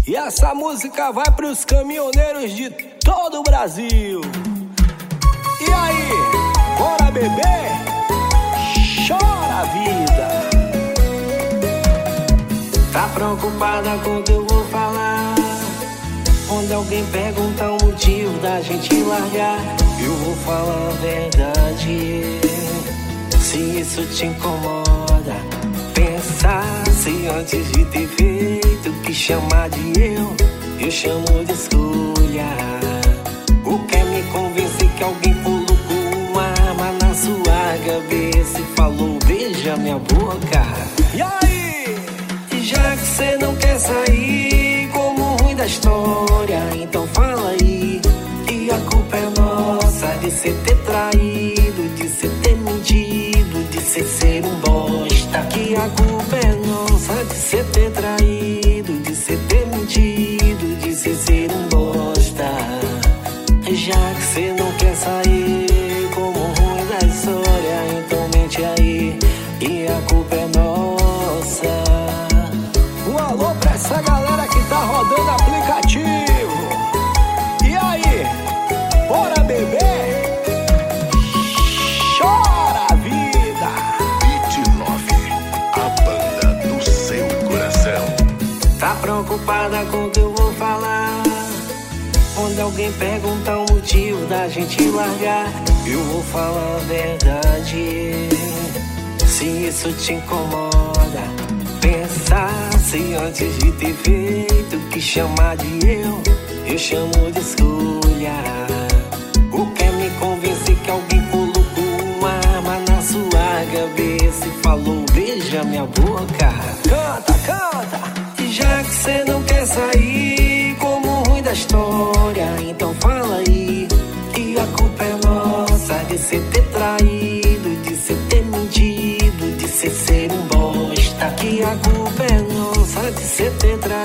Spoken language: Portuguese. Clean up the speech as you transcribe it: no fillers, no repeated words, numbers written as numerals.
E essa música vai pros caminhoneiros de todo o Brasil. E aí, bora beber? Chora a vida. Tá preocupada com o que eu vou falar? Quando alguém pergunta o motivo da gente largar, eu vou falar a verdade. Se isso te incomoda, pensasse antes de ter feito o que chamar de eu chamo de escolha. Ou quer me convencer que alguém colocou uma arma na sua cabeça e falou, beija minha boca? E aí? Já que cê não quer sair como ruim da história, então fala aí que a culpa é nossa de cê ter traído, de cê ter mentido, de cê ser um bosta. Que a culpa é nossa de cê ter traído, de cê ter mentido, de cê ser um bosta. Já que cê não quer sair como ruim da história, então mente aí e a culpa é nossa. Um alô pra essa galera que tá rodando aplicativo. E aí, bora beber? Chora a vida. Beat 9, a banda do seu coração. Tá preocupada com o que eu vou falar? Quando alguém pergunta o motivo da gente largar, eu vou falar a verdade. Se isso te incomoda, pensasse antes de ter feito o que chamar de eu chamo de escolha. Ou quer me convencer que alguém colocou uma arma na sua cabeça e falou, beija minha boca? Canta, canta. Já que cê não quer sair como ruim da história, então fala aí que a culpa é nossa de cê ter traído, de cê ter mentido, de cê ser um bosta. Que a culpa é nossa de cê ter traído,